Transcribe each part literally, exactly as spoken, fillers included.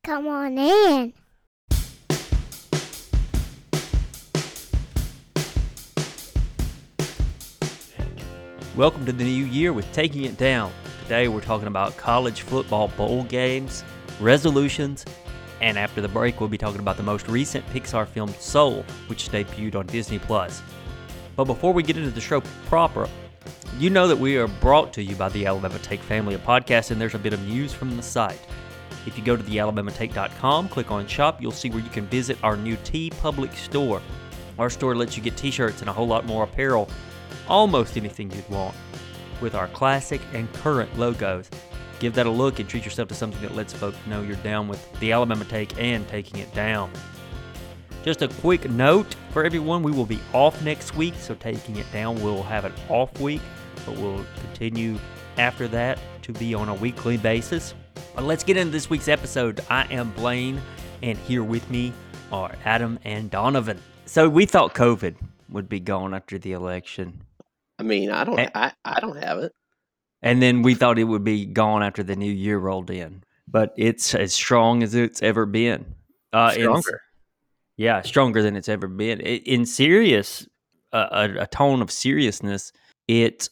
Come on in. Welcome to the new year with Taking It Down. Today we're talking about college football bowl games, resolutions, and after the break we'll be talking about the most recent Pixar film Soul, which debuted on Disney Plus. But before we get into the show proper, you know that we are brought to you by the Alabama Take family of podcasts, and there's a bit of news from the site. If you go to the alabama take dot com, click on shop, you'll see where you can visit our new TeePublic store. Our store lets you get t-shirts and a whole lot more apparel, almost anything you'd want, with our classic and current logos. Give that a look and treat yourself to something that lets folks know you're down with the Alabama Take and Taking It Down. Just a quick note for everyone, we will be off next week, so Taking It Down will have an off week, but we'll continue after that to be on a weekly basis. But let's get into this week's episode. I am Blaine, and here with me are Adam and Donovan. So we thought COVID would be gone after the election. I mean, I don't, and, I, I don't have it. And then we thought it would be gone after the new year rolled in, but it's as strong as it's ever been. Uh, stronger, in, yeah, stronger than it's ever been. In serious, uh, a, a tone of seriousness, it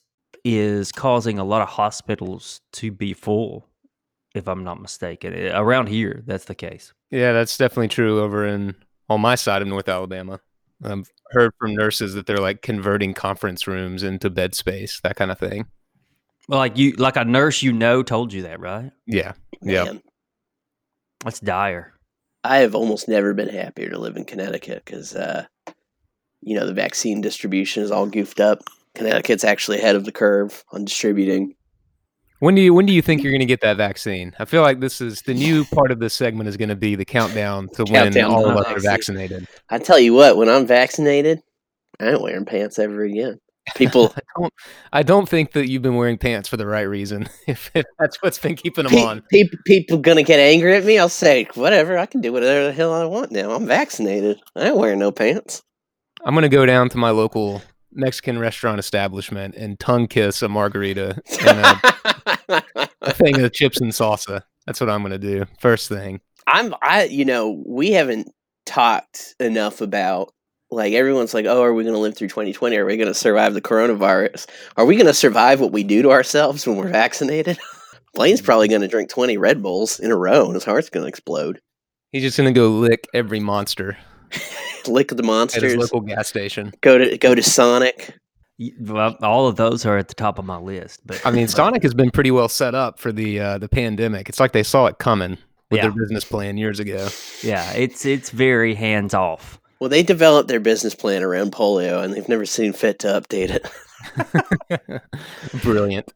is causing a lot of hospitals to be full. If I'm not mistaken, around here, that's the case. Yeah, that's definitely true over in on my side of North Alabama. I've heard from nurses that they're like converting conference rooms into bed space, that kind of thing. Well, like you, like a nurse you know told you that, right? Yeah, Man, yeah. That's dire. I have almost never been happier to live in Connecticut because, uh, you know, the vaccine distribution is all goofed up. Connecticut's actually ahead of the curve on distributing. When do you when do you think you're going to get that vaccine? I feel like this is the new part of this segment is going to be the countdown to Countdown when to all of us vaccine. are vaccinated. I tell you what, when I'm vaccinated, I ain't wearing pants ever again. People, I don't, I don't think that you've been wearing pants for the right reason. If, if that's what's been keeping them pe- on, people, people gonna get angry at me. I'll say whatever. I can do whatever the hell I want now. I'm vaccinated. I ain't wearing no pants. I'm going to go down to my local Mexican restaurant establishment and tongue kiss a margarita and a, a thing of chips and salsa. That's what I'm going to do first thing. I'm I you know, we haven't talked enough about, like, everyone's like, oh, are we going to live through twenty twenty? Are we going to survive the coronavirus? Are we going to survive what we do to ourselves when we're vaccinated? Blaine's probably going to drink twenty Red Bulls in a row and his heart's going to explode. He's just going to go lick every monster. Lick the monsters. At his local gas station. Go to go to Sonic. Well, all of those are at the top of my list. But I mean, Sonic has been pretty well set up for the uh, the pandemic. It's like they saw it coming with yeah. their business plan years ago. Yeah, it's it's very hands off. Well, they developed their business plan around polio, and they've never seen fit to update it. Brilliant.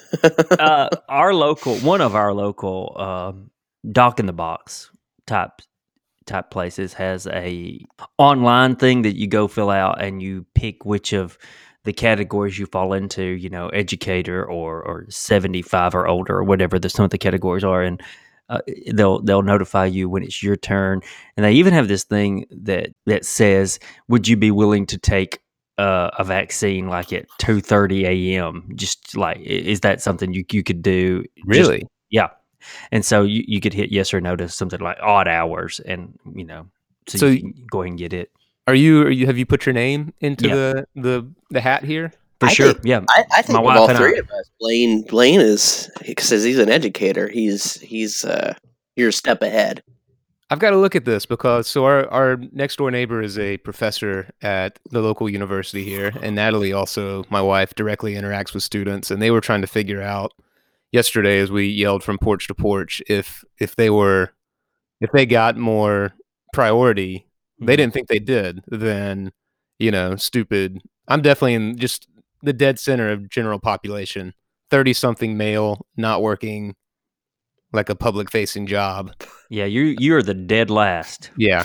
uh, our local, one of our local uh, Doc in the Box type type places has a online thing that you go fill out and you pick which of the categories you fall into, you know, educator or or seventy-five or older or whatever the, some of the categories are, and uh, they'll they'll notify you when it's your turn. And they even have this thing that that says, would you be willing to take uh, a vaccine like at two thirty a.m. just like, is that something you you could do? Really? Just, yeah. And so you, you could hit yes or no to something like odd hours, and you know, so, so you can go ahead and get it. Are you? Are you? Have you put your name into yeah. the, the the hat here? For I sure, think, yeah. I, I think My with wife all and three I. of us, Blaine Blaine is, because he's an educator. He's he's uh, you're a step ahead. I've got to look at this because so our, our next door neighbor is a professor at the local university here, and Natalie, also my wife, directly interacts with students, and they were trying to figure out yesterday as we yelled from porch to porch if if they were if they got more priority. They didn't think they did, then you know, stupid. I'm definitely in just the dead center of general population. thirty something male, not working like a public facing job. Yeah, you you're the dead last. Yeah.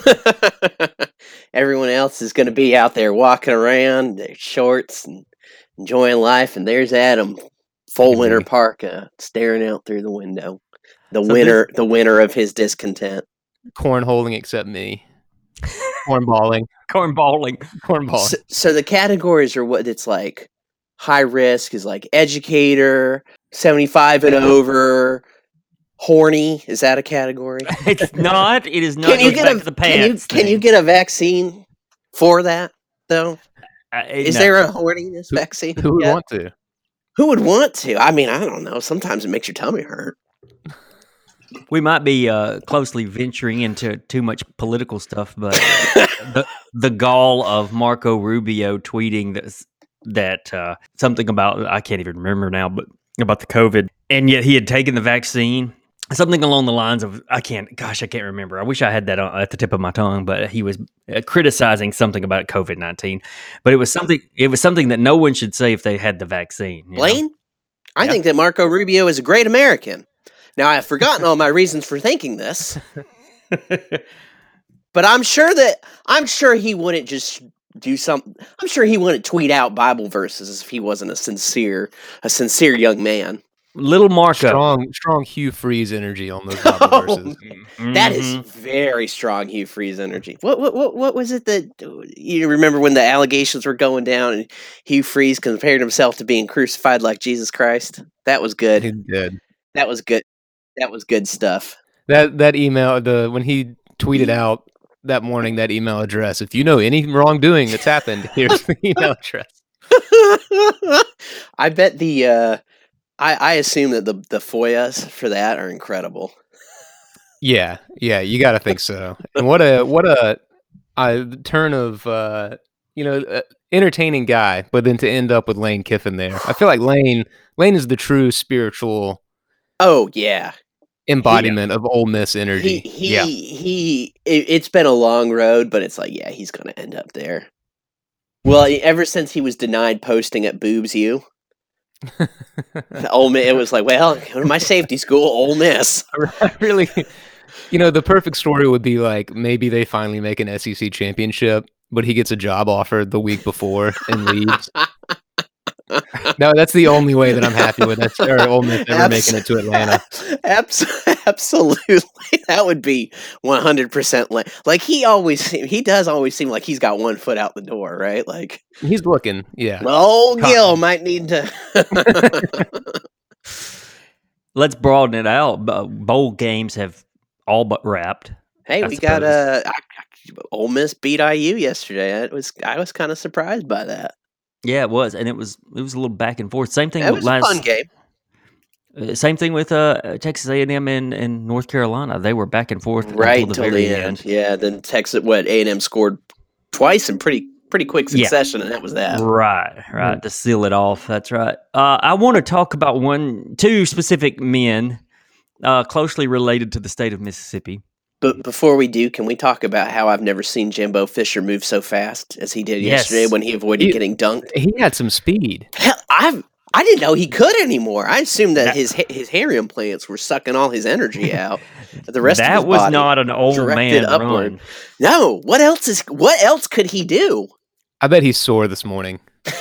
Everyone else is going to be out there walking around their shorts and enjoying life, and there's Adam, full Mm-hmm. winter parka, staring out through the window. The So winner, this- the winner of his discontent. Cornholing except me. Cornballing. Cornballing. Cornballing. So, so the categories are what it's like. High risk is like educator, seventy-five and over, Horny, is that a category? It's not. It is not. Can you It goes get back a to the can you pants can you thing. get a vaccine for that though? Uh, it- Is no. there a horniness Who- vaccine? Who would yet? want to? Who would want to? I mean, I don't know. Sometimes it makes your tummy hurt. We might be uh, closely venturing into too much political stuff, but the the gall of Marco Rubio tweeting that that uh, something about I can't even remember now, but about the COVID, and yet he had taken the vaccine. Something along the lines of I can't, gosh, I can't remember. I wish I had that on, at the tip of my tongue, but he was uh, criticizing something about COVID nineteen. But it was something. It was something that no one should say if they had the vaccine. you know? Blaine, I Yeah. think that Marco Rubio is a great American. Now, I have forgotten all my reasons for thinking this, but I'm sure that I'm sure he wouldn't just do something. I'm sure he wouldn't tweet out Bible verses if he wasn't a sincere, a sincere young man. Little Marco. Strong, strong Hugh Freeze energy on those Bible Oh, verses. That is Mhm. very strong Hugh Freeze energy. What what what what was it that you remember when the allegations were going down and Hugh Freeze compared himself to being crucified like Jesus Christ? That was He good. did. That was good. That was good stuff. That that email, the when he tweeted out that morning that email address. If you know any wrongdoing that's happened, here's the email address. I bet the uh, I I assume that the the F O I As for that are incredible. Yeah, yeah, you got to think so. And what a what a, a turn of uh, you know uh, entertaining guy, but then to end up with Lane Kiffin there. I feel like Lane Lane is the true spiritual Oh yeah, embodiment of Ole Miss he energy. he Yeah, he. It, it's been a long road, but it's like yeah, he's gonna end up there. Well, e- ever since he was denied posting at Boobs U, Ole Miss, it was like, well, go to my safety school, Ole Miss. I really. You know, the perfect story would be like maybe they finally make an S E C championship, but he gets a job offer the week before and leaves. No, that's the only way that I'm happy with that. Or Ole Miss ever Abs- making it to Atlanta. Abs- absolutely, that would be one hundred percent. Like, like he always, seem- he does always seem like he's got one foot out the door, right? Like, He's looking, yeah. old Cotton. Gil might need to. Let's broaden it out. Bo- Bowl games have all but wrapped. Hey, I we got suppose. uh, I- I- Ole Miss beat I U yesterday. It was I was kind of surprised by that. Yeah, it was, and it was it was a little back and forth. Same thing It with was a last. fun game. uh, Same thing with uh, Texas A and M and, and North Carolina. They were back and forth Right until until the the very end. end. Yeah, then Texas, what A and M scored twice in pretty pretty quick Yeah. succession, and that was that. Right, right, to seal it off. That's right. Uh, I want to talk about one, two specific men uh, closely related to the state of Mississippi. But before we do, can we talk about how I've never seen Jimbo Fisher move so fast as he did Yes. yesterday when he avoided He- getting dunked? He had some speed. Hell, I've I didn't know he could anymore. I assumed that, That- his ha- his hair implants were sucking all his energy out. The rest that of his was body not an old directed man upward. run. No, what else is what else could he do? I bet he's sore this morning.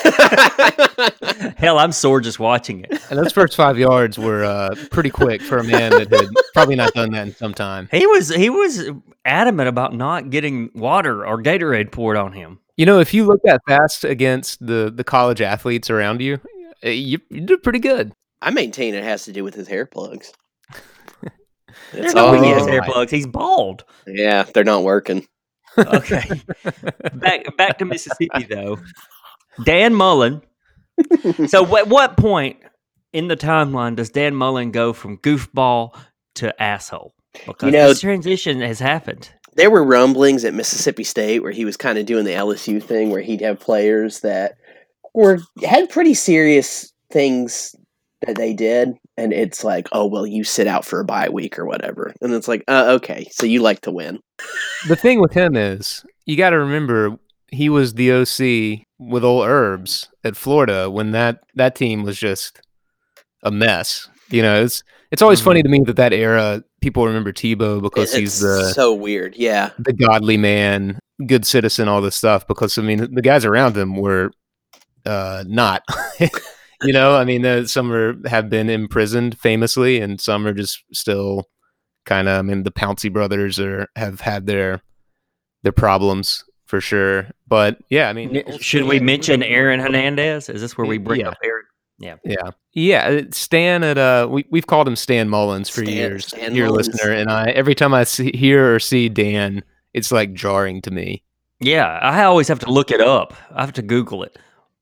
Hell, I'm sore just watching it. And those first five yards were uh, pretty quick for a man that had probably not done that in some time. He was he was adamant about not getting water or Gatorade poured on him. You know, if you look that fast against the, the college athletes around you, eh, you, you did pretty good. I maintain it has to do with his hair plugs. There's It's no way all he has Oh, hair right. plugs. He's bald. yeah, they're not working. Okay. back back to Mississippi though. Dan Mullen. So at what point in the timeline does Dan Mullen go from goofball to asshole? Because You know- this transition has happened. There were rumblings at Mississippi State where he was kind of doing the L S U thing, where he'd have players that were had pretty serious things that they did, and it's like, oh well, you sit out for a bye week or whatever, and it's like, uh, okay, so you like to win. The thing with him is, you got to remember, he was the O C with old Herbs at Florida when that, that team was just a mess. You know, it's it's always Mhm. funny to me that that era, people remember Tebow because It- he's it's the so weird, yeah. the godly man, good citizen, all this stuff. Because I mean, the guys around him were uh, not. You know, I mean, uh, some are have been imprisoned famously, and some are just still kind of. I mean, the Pouncey brothers are have had their their problems for sure. But yeah, I mean, Should we mention Aaron Hernandez? Is this where we bring Yeah. up Aaron? Yeah. Yeah. Yeah. uh, Stan at uh we we've called him Stan Mullins for Stan- years, Stan dear Mullins. listener, and I every time I see hear or see Dan, it's like jarring to me. Yeah, I always have to look it up. I have to Google it.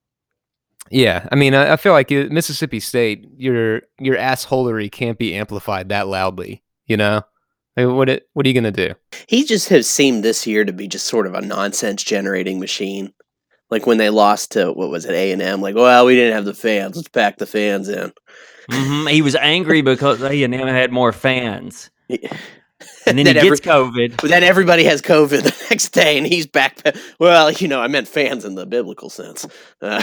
Yeah, I mean, I, I feel like it, Mississippi State, your your assholery can't be amplified that loudly. You know, like, what it what are you gonna do? He just has seemed this year to be just sort of a nonsense generating machine. Like when they lost to, what was it, A and M? Like, well, we didn't have the fans. Let's pack the fans in. hmm He was angry because A and M had more fans, Yeah. and then he gets COVID. Then everybody has COVID the next day, and he's back. Well, you know, I meant fans in the biblical sense. Uh,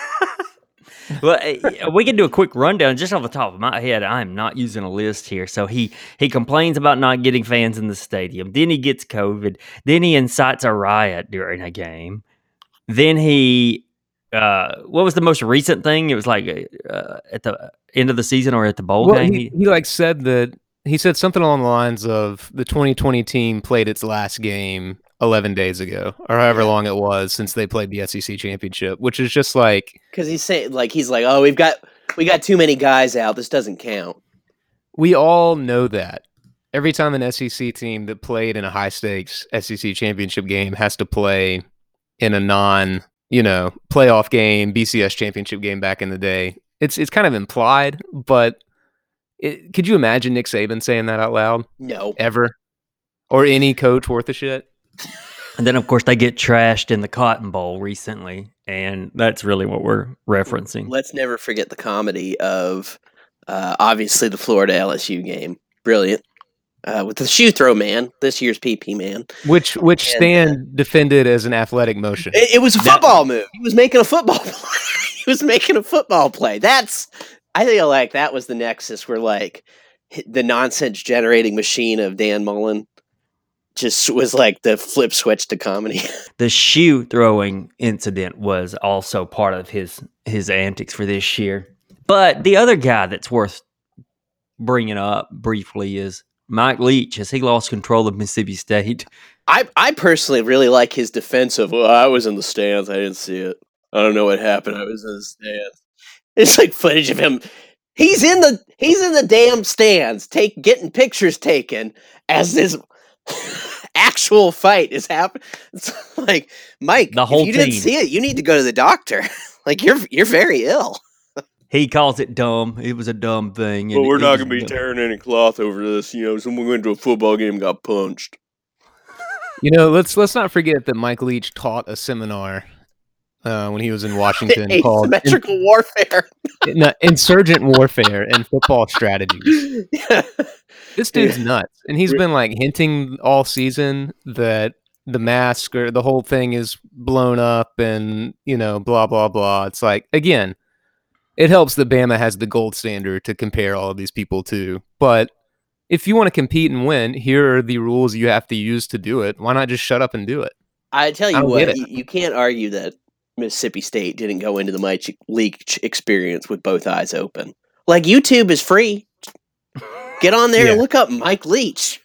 Well, uh, we can do a quick rundown just off the top of my head. I am not using a list here. So he he complains about not getting fans in the stadium. Then he gets COVID. Then he incites a riot during a game. Then he, uh, what was the most recent thing? It was like uh, at the end of the season or at the bowl Well, game. he, he like said that he said something along the lines of the twenty twenty team played its last game eleven days ago, or however long it was since they played the S E C championship, which is just like because he's saying, like, he's like, oh, we've got we got too many guys out. This doesn't count. we all know that. Every time an S E C team that played in a high stakes S E C championship game has to play in a non, you know, playoff game, B C S championship game back in the day, it's it's kind of implied, but it, could you imagine Nick Saban saying that out loud No. ever, or any coach worth a shit? And then, of course, they get trashed in the Cotton Bowl recently, and that's really what we're referencing. Let's never forget the comedy of, uh, obviously, the Florida L S U game. Brilliant. Uh, with the shoe throw man, this year's P P man. Which which And, Stan uh, defended as an athletic motion. It, it was a That- football move. He was making a football play. He was making a football play. That's, I feel like that was the nexus where, like, the nonsense generating machine of Dan Mullen just was like the flip switch to comedy. The shoe throwing incident was also part of his his antics for this year. But the other guy that's worth bringing up briefly is Mike Leach, as he lost control of Mississippi State. I, I personally really like his defense of, well, I was in the stands. I didn't see it. I don't know what happened. I was in the stands. It's like footage of him. He's in the he's in the damn stands, take getting pictures taken as this actual fight is happening. It's like, Mike, The whole if you didn't team. see it, you need to go to the doctor. Like, you're you're very ill. He calls it dumb. It was a dumb thing. Well, and we're it not was going to be dumb. tearing any cloth over this. You know, someone went to a football game and got punched. You know, let's let's not forget that Mike Leach taught a seminar uh, when he was in Washington called Asymmetrical warfare. in, no, Insurgent Warfare and Football Strategies. This dude's nuts, and he's been like hinting all season that the mask or the whole thing is blown up, and you know, blah blah blah. It's like, again, it helps that Bama has the gold standard to compare all of these people to, but if you want to compete and win, here are the rules you have to use to do it. Why not just shut up and do it? I tell I you don't what, get it. you, you can't argue that Mississippi State didn't go into the Mike Leach experience with both eyes open. Like, YouTube is free. Get on there and Yeah. look up Mike Leach.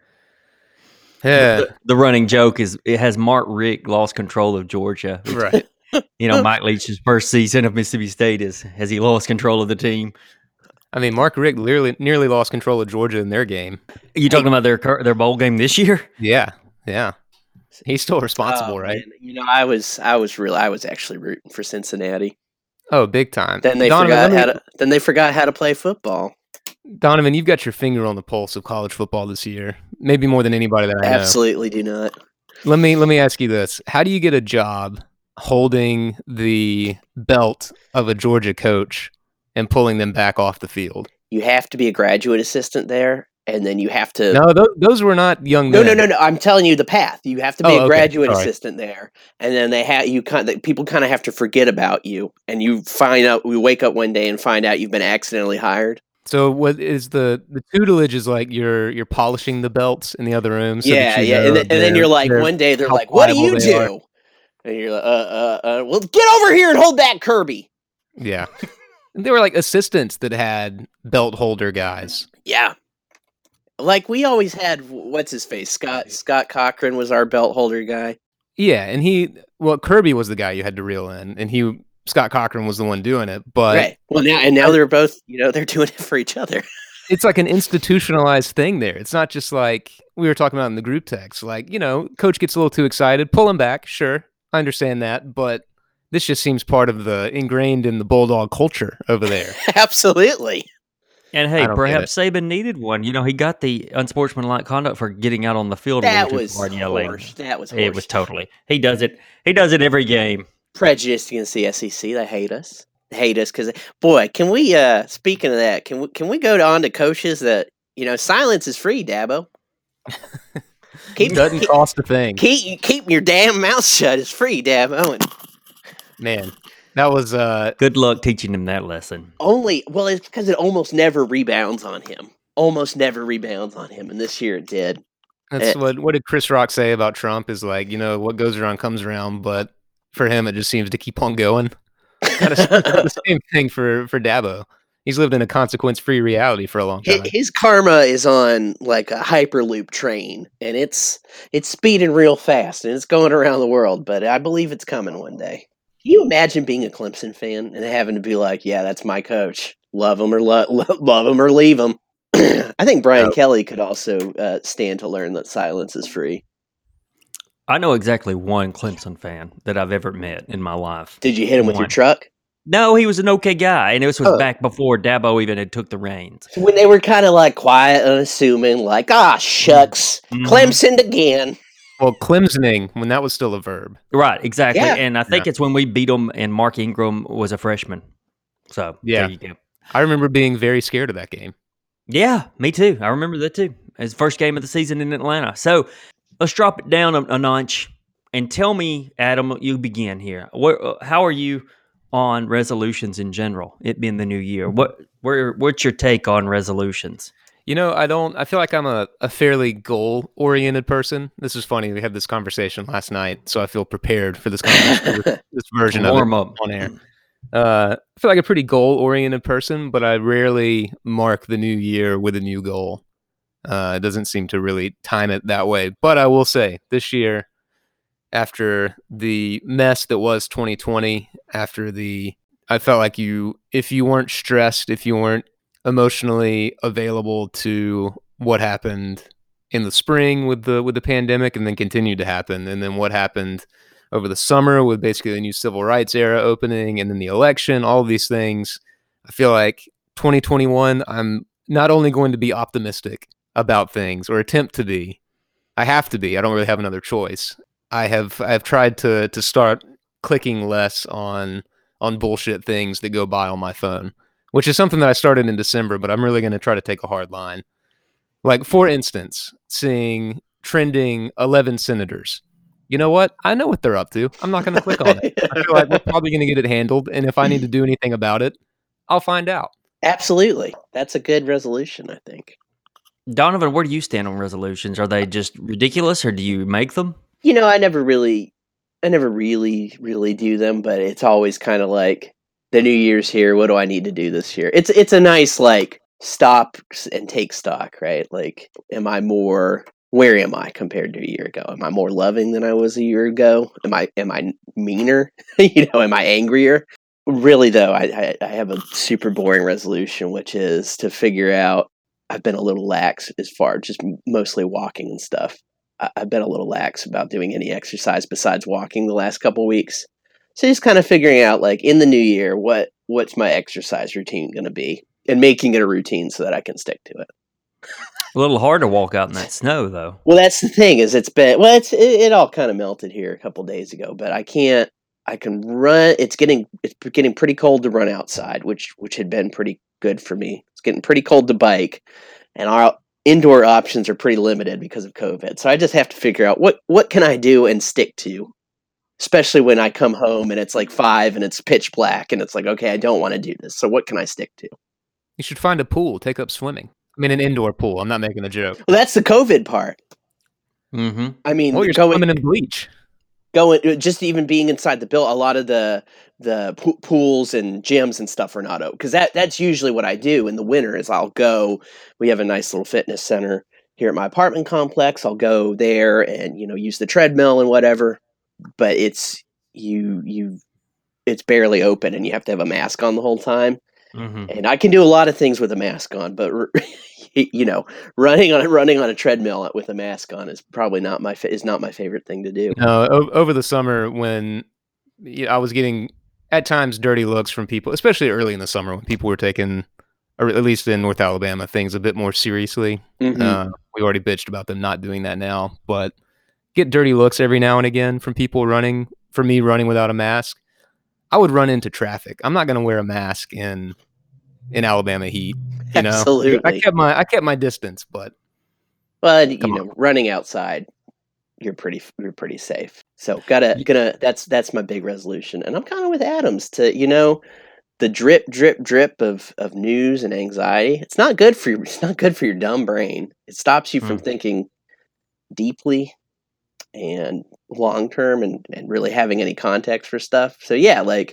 Yeah, The, the running joke is it has Mark Richt lost control of Georgia. right. You know, Mike Leach's first season of Mississippi State is has he lost control of the team? I mean, Mark Richt nearly nearly lost control of Georgia in their game. Are you talking about their cur- their bowl game this year? Yeah, yeah. He's still responsible, Oh, right? man. You know, I was, I was real, I was actually rooting for Cincinnati. Oh, big time. Then they Donovan, forgot let how me- to. Then they forgot how to play football. Donovan, you've got your finger on the pulse of college football this year, maybe more than anybody that I know. Absolutely do not. Let me let me ask you this: how do you get a job holding the belt of a Georgia coach and pulling them back off the field? You have to be a graduate assistant there, and then you have to. No, those, those were not young No, men. no, no, no. I'm telling you the path. You have to be Oh, a okay. graduate Sorry. assistant there, and then they have you. Kind of, people kind of have to forget about you, and you find out. We wake up one day and find out you've been accidentally hired. So what is the the tutelage is like? You're you're polishing the belts in the other room. So yeah, that you yeah, know and then, and then they're- you're like, they're- one day they're how like, "What do you pliable they are." do?" And you're like, "Uh, uh, uh, well, get over here and hold that Kirby." Yeah. And they were like assistants that had belt holder guys. Yeah, like we always had. What's his face? Scott Scott Cochran was our belt holder guy. Yeah, and he well Kirby was the guy you had to reel in, and he Scott Cochran was the one doing it, but right. Well, now and now I, they're both, you know, they're doing it for each other. it's like an institutionalized thing there. It's not just like we were talking about in the group text. Like, you know, coach gets a little too excited, pull him back. Sure, I understand that, but this just seems part of the ingrained in the Bulldog culture over there. Absolutely. And I hey, don't perhaps Saban needed one. You know, he got the unsportsmanlike conduct for getting out on the field a That little too was far and yelling. horse. That was It horse. was totally. He does it. He does it every game. Prejudiced against the S E C. They hate us. They hate us because, boy, can we? Uh, speaking of that, can we? Can we go on to coaches that, you know, silence is free, Dabo. Keep, doesn't keep, cost a thing. Keep keep your damn mouth shut. It's free, Dabo. And man, that was uh. Good luck teaching him that lesson. Only well, it's because it almost never rebounds on him. Almost never rebounds on him, and this year it did. That's it, what. What did Chris Rock say about Trump? Is like, you know, what goes around comes around, but for him, it just seems to keep on going. The same thing for for Dabo. He's lived in a consequence-free reality for a long time. His karma is on like a hyperloop train, and it's it's speeding real fast, and it's going around the world. But I believe it's coming one day. Can you imagine being a Clemson fan and having to be like, "Yeah, that's my coach. Love him or lo- lo- love him or leave him." I think Brian oh. Kelly could also uh, stand to learn that silence is free. I know exactly one Clemson fan that I've ever met in my life. Did you hit him one. with your truck? No, he was an okay guy, and this was oh. back before Dabo even had took the reins. So when they were kind of like quiet, unassuming, like, ah, shucks, mm-hmm. Clemson again. Well, Clemsoning, when that was still a verb. Right, exactly. Yeah. And I think yeah. it's when we beat them and Mark Ingram was a freshman. So, yeah. there you go. I remember being very scared of that game. Yeah, me too. I remember that too. It's the first game of the season in Atlanta. So, let's drop it down a, a notch and tell me, Adam, you begin here. What, how are you on resolutions in general, it being the new year? What where what's your take on resolutions? You know, I don't I feel like I'm a, a fairly goal oriented person. This is funny. We had this conversation last night, so I feel prepared for this conversation, this, this version Warm of it up. on air. Uh, I feel like a pretty goal oriented person, but I rarely mark the new year with a new goal. Uh, it doesn't seem to really time it that way. But I will say this year, after the mess that was twenty twenty, after the, I felt like you, if you weren't stressed, if you weren't emotionally available to what happened in the spring with the with the pandemic and then continued to happen, and then what happened over the summer with basically the new civil rights era opening, and then the election, all of these things, I feel like twenty twenty-one, I'm not only going to be optimistic about things, or attempt to be, I have to be, I don't really have another choice. I have I have tried to to start clicking less on on bullshit things that go by on my phone, which is something that I started in December, but I'm really going to try to take a hard line. Like, for instance, seeing trending eleven senators. You know what? I know what they're up to. I'm not going to click on it. I feel like we're probably going to get it handled, and if I need to do anything about it, I'll find out. Absolutely. That's a good resolution, I think. Donovan, where do you stand on resolutions? Are they just ridiculous, or do you make them? You know, I never really, I never really, really do them, but it's always kind of like, the new year's here. What do I need to do this year? It's it's a nice, like, stop and take stock, right? Like, am I more, where am I compared to a year ago? Am I more loving than I was a year ago? Am I am I meaner? You know, am I angrier? Really, though, I, I, I have a super boring resolution, which is to figure out, I've been a little lax as far just mostly walking and stuff. I've been a little lax about doing any exercise besides walking the last couple weeks. So just kind of figuring out, like, in the new year, what what's my exercise routine going to be, and making it a routine so that I can stick to it. A little hard to walk out in that snow, though. Well, that's the thing, is it's been, well, it's, it, it all kind of melted here a couple days ago, but I can't, I can run, it's getting, it's getting pretty cold to run outside, which, which had been pretty good for me. It's getting pretty cold to bike, and our indoor options are pretty limited because of COVID. So I just have to figure out what, what can I do and stick to, especially when I come home and it's like five and it's pitch black and it's like, okay, I don't want to do this. So what can I stick to? You should find a pool, take up swimming. I mean, an indoor pool. I'm not making a joke. Well, that's the COVID part. Mm-hmm. I mean, well, you're going, swimming in bleach. Going, just even being inside the building, a lot of the the po- pools and gyms and stuff are not open, because that that's usually what I do in the winter. Is I'll go. We have a nice little fitness center here at my apartment complex. I'll go there and, you know, use the treadmill and whatever. But it's you you it's barely open and you have to have a mask on the whole time. Mm-hmm. And I can do a lot of things with a mask on, but you know, running on running on a treadmill with a mask on is probably not my fa- is not my favorite thing to do. No, o- over the summer when I was getting at times dirty looks from people, especially early in the summer when people were taking, or at least in North Alabama, things a bit more seriously. Mm-hmm. Uh, we already bitched about them not doing that now, but get dirty looks every now and again from people running, for me running without a mask. I would run into traffic. I'm not going to wear a mask in in Alabama heat. You know, Absolutely. I kept my I kept my distance, but But you come know, on. running outside, you're pretty you're pretty safe. So gotta gonna that's that's my big resolution, and I'm kind of with Adams to you know the drip drip drip of of news and anxiety. It's not good for your it's not good for your dumb brain. It stops you from Mm. thinking deeply and long term and and really having any context for stuff. So yeah, like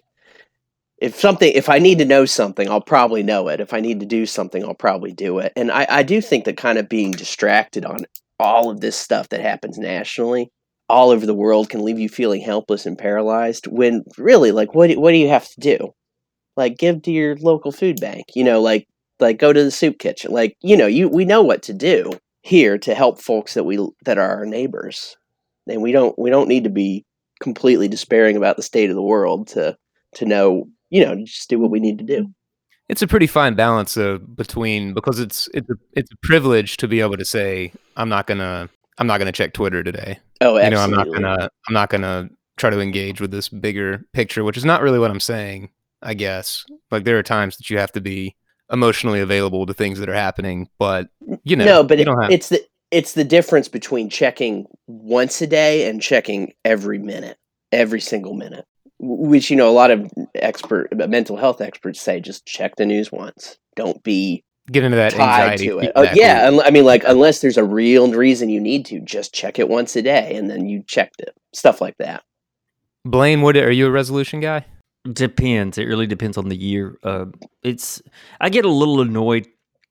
if something if I need to know something, I'll probably know it. If I need to do something, I'll probably do it. And I, I do think that kind of being distracted on all of this stuff that happens nationally, all over the world, can leave you feeling helpless and paralyzed when really like what do- what do you have to do? Like give to your local food bank, you know, like like go to the soup kitchen. Like, you know, you we know what to do here to help folks that we that are our neighbors. And we don't we don't need to be completely despairing about the state of the world to to know, you know, just do what we need to do. It's a pretty fine balance of between because it's it's a it's a privilege to be able to say I'm not gonna I'm not gonna check Twitter today. Oh, You know, I'm not absolutely. gonna I'm not gonna try to engage with this bigger picture, which is not really what I'm saying, I guess. Like there are times that you have to be emotionally available to things that are happening, but you know, No, but you it, don't have it's the it's the difference between checking once a day and checking every minute, every single minute. W- Which you know, a lot of expert mental health experts say just check the news once. Don't be get into that tied anxiety to it. Oh, feedback yeah, loop. un- I mean, like Yeah. unless there's a real reason you need to, just check it once a day, and then you checked it. Stuff like that. Blaine, what are you a resolution guy? Depends. It really depends on the year. Uh, it's I get a little annoyed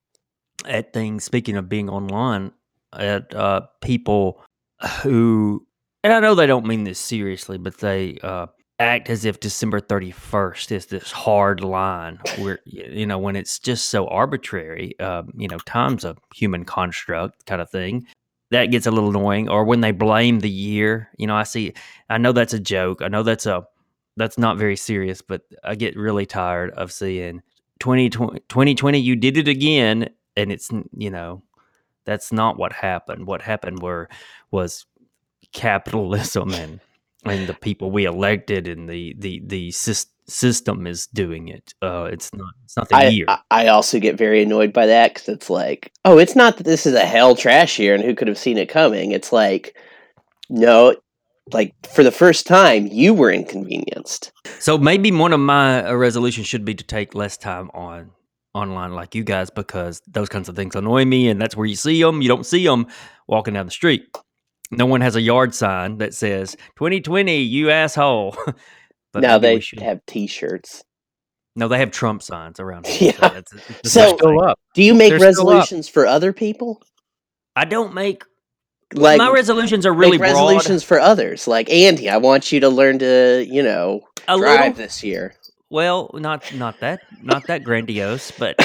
at things. Speaking of being online, at uh, people who, and I know they don't mean this seriously, but they uh, act as if December thirty-first is this hard line where you know when it's just so arbitrary. Um, you know, time's a human construct kind of thing. That gets a little annoying. Or when they blame the year. You know, I see. I know that's a joke. I know that's a that's not very serious, but I get really tired of seeing twenty twenty, twenty twenty you did it again, and it's you know that's not what happened. What happened were was capitalism and and the people we elected and the the the sys- system is doing it. Uh, it's not it's not the I year. I I also get very annoyed by that because it's like, oh, it's not that this is a hell trash year and who could have seen it coming. It's like, no, like for the first time, you were inconvenienced. So maybe one of my uh, resolutions should be to take less time on online like you guys because those kinds of things annoy me, and that's where you see them. You don't see them walking down the street. No one has a yard sign that says twenty twenty, you asshole. But Now maybe we they should. have T-shirts. No, they have Trump signs around here. So Yeah. that's it's the They're So- same still thing. up. Do you make They're still up. resolutions for other people? I don't make Like my resolutions are really make resolutions for others. Like Andy, I want you to learn to, you know, broad. A drive little. this year. Well, not not that not that grandiose, but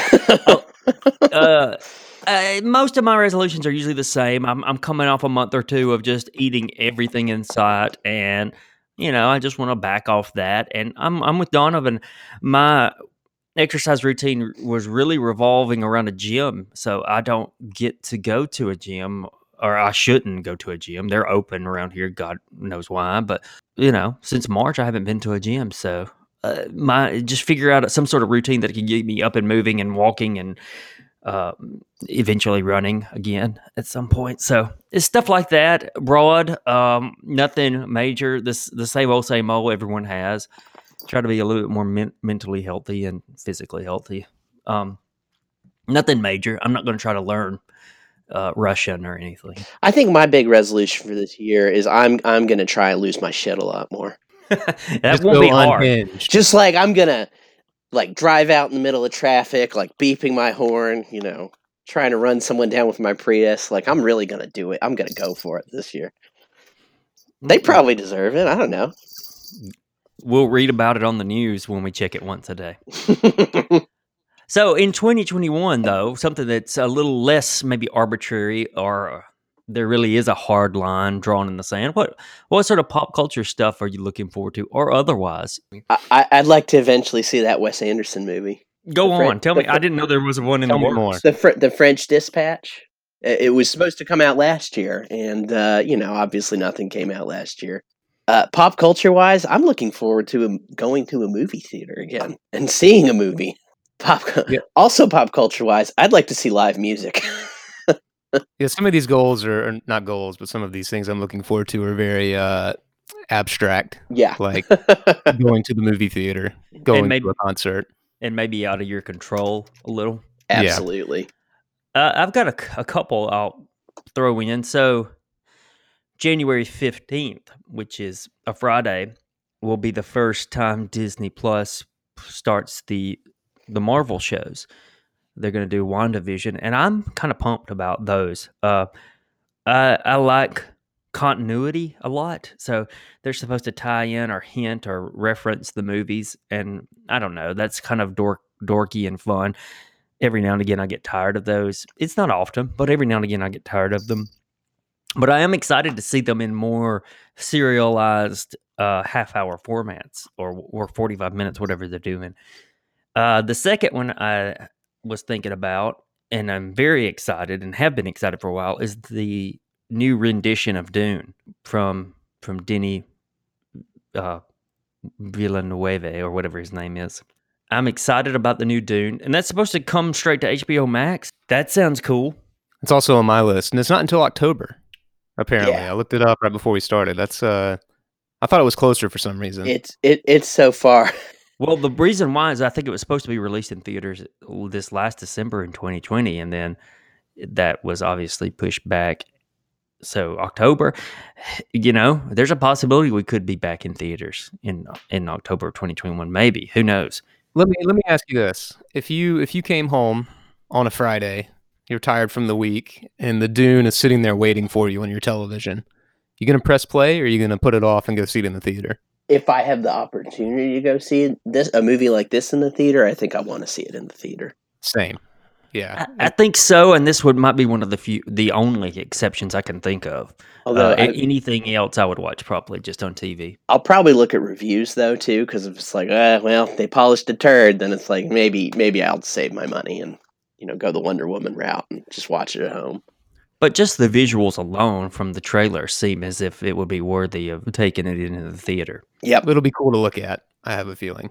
uh, uh, most of my resolutions are usually the same. I'm I'm coming off a month or two of just eating everything in sight, and you know I just want to back off that. And I'm I'm with Donovan. My exercise routine was really revolving around a gym, so I don't get to go to a gym, or I shouldn't go to a gym. They're open around here, God knows why, but you know, since March I haven't been to a gym, so uh, my just figure out some sort of routine that can get me up and moving and walking and uh, eventually running again at some point. So it's stuff like that, broad, um, nothing major. This the same old same old everyone has. Try to be a little bit more men- mentally healthy and physically healthy. Um, nothing major. I'm not going to try to learn uh, Russian or anything. I think my big resolution for this year is I'm I'm gonna try and lose my shit a lot more. that Just won't go be hard. unhinged. Just like I'm gonna like drive out in the middle of traffic, like beeping my horn, you know, trying to run someone down with my Prius. Like I'm really gonna do it. I'm gonna go for it this year. They Mm-mm. probably deserve it. I don't know. We'll read about it on the news when we check it once a day. So in twenty twenty-one, though, something that's a little less maybe arbitrary, or there really is a hard line drawn in the sand. What what sort of pop culture stuff are you looking forward to, or otherwise? I, I'd like to eventually see that Wes Anderson movie. Go The on, Fren- tell the me. Fren- I didn't know there was one in Tell the me works. more. The Fr- the French Dispatch. It it was supposed to come out last year, and uh, you know, obviously nothing came out last year. Uh, pop culture wise, I'm looking forward to a, going to a movie theater again and seeing a movie. Pop Yeah. Also, pop culture wise, I'd like to see live music. Yeah, some of these goals are, are not goals, but some of these things I'm looking forward to are very uh, abstract, Yeah, like going to the movie theater, going maybe- to a concert. And maybe out of your control a little. absolutely. Uh, I've got a, c- a couple I'll throw in. So January fifteenth, which is a Friday, will be the first time Disney Plus starts the the Marvel shows. They're going to do WandaVision, and I'm kind of pumped about those. Uh, I, I like continuity a lot, so they're supposed to tie in or hint or reference the movies, and I don't know, that's kind of dork, dorky and fun. Every now and again I get tired of those. It's not often, but every now and again I get tired of them. But I am excited to see them in more serialized uh, half-hour formats, or or forty-five minutes, whatever they're doing. Uh, the second one I was thinking about, and I'm very excited and have been excited for a while, is the new rendition of Dune from from Denis uh, Villeneuve, or whatever his name is. I'm excited about the new Dune, and that's supposed to come straight to H B O Max. That sounds cool. It's also on my list, and it's not until October. Apparently, Yeah. I looked it up right before we started. That's uh, I thought it was closer for some reason. It's it it's so far. Well, the reason why is I think it was supposed to be released in theaters this last December in twenty twenty, and then that was obviously pushed back. So October, you know, there's a possibility we could be back in theaters in in October of twenty twenty-one. Maybe, who knows? Let me let me ask you this: if you if you came home on a Friday, you're tired from the week, and the Dune is sitting there waiting for you on your television, you gonna press play, or are you gonna put it off and go see it in the theater? If I have the opportunity to go see this a movie like this in the theater, I think I want to see it in the theater. Same. Yeah. I, I think so, and this would might be one of the few, the only exceptions I can think of. Although Uh, I, a- anything else, I would watch probably just on T V. I'll probably look at reviews though too, because if it's like, uh, well, they polished a turd, then it's like maybe maybe I'll save my money and you know go the Wonder Woman route and just watch it at home. But just the visuals alone from the trailer seem as if it would be worthy of taking it into the theater. Yep. It'll be cool to look at, I have a feeling.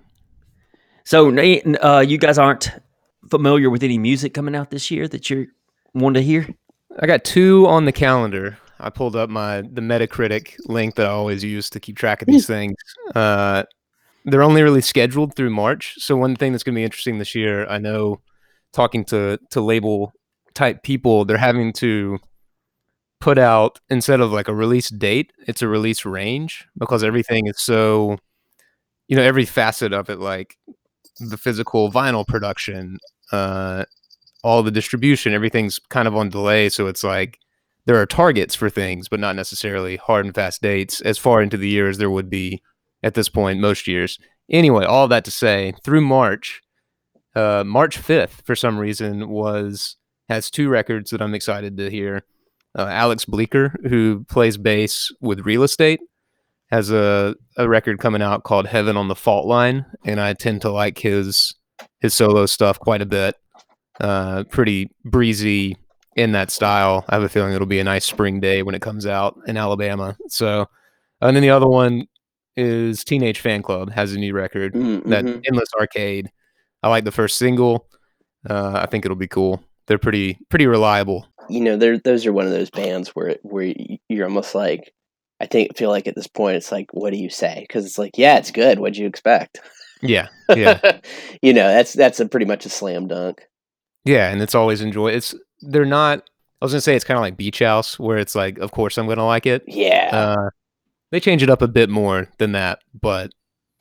So, Nate, uh, you guys aren't familiar with any music coming out this year that you're wanting to hear? I got two on the calendar. I pulled up my the Metacritic link that I always use to keep track of these things. Uh, they're only really scheduled through March. So one thing that's going to be interesting this year, I know, talking to to label type people, they're having to put out, instead of like a release date, it's a release range, because everything is so, you know, every facet of it, like the physical vinyl production, uh, all the distribution, everything's kind of on delay. So it's like there are targets for things, but not necessarily hard and fast dates as far into the year as there would be at this point most years. Anyway, all that to say, through March, uh, March fifth, for some reason, was has two records that I'm excited to hear. Uh, Alex Bleeker, who plays bass with Real Estate, has a, a record coming out called Heaven on the Fault Line, and I tend to like his his solo stuff quite a bit. Uh, pretty breezy in that style. I have a feeling it'll be a nice spring day when it comes out in Alabama. So, and then the other one is Teenage Fan Club has a new record, Mm-hmm. that Endless Arcade. I like the first single. Uh, I think it'll be cool. They're pretty pretty reliable. You know, they're, those are one of those bands where where you're almost like, I think feel like at this point it's like, what do you say? Because it's like, yeah, it's good. What'd you expect? Yeah, yeah, You know, that's that's a pretty much a slam dunk. yeah. And it's always enjoy. It's they're not. I was gonna say it's kind of like Beach House, where it's like, of course I'm gonna like it. Yeah. Uh, they change it up a bit more than that, but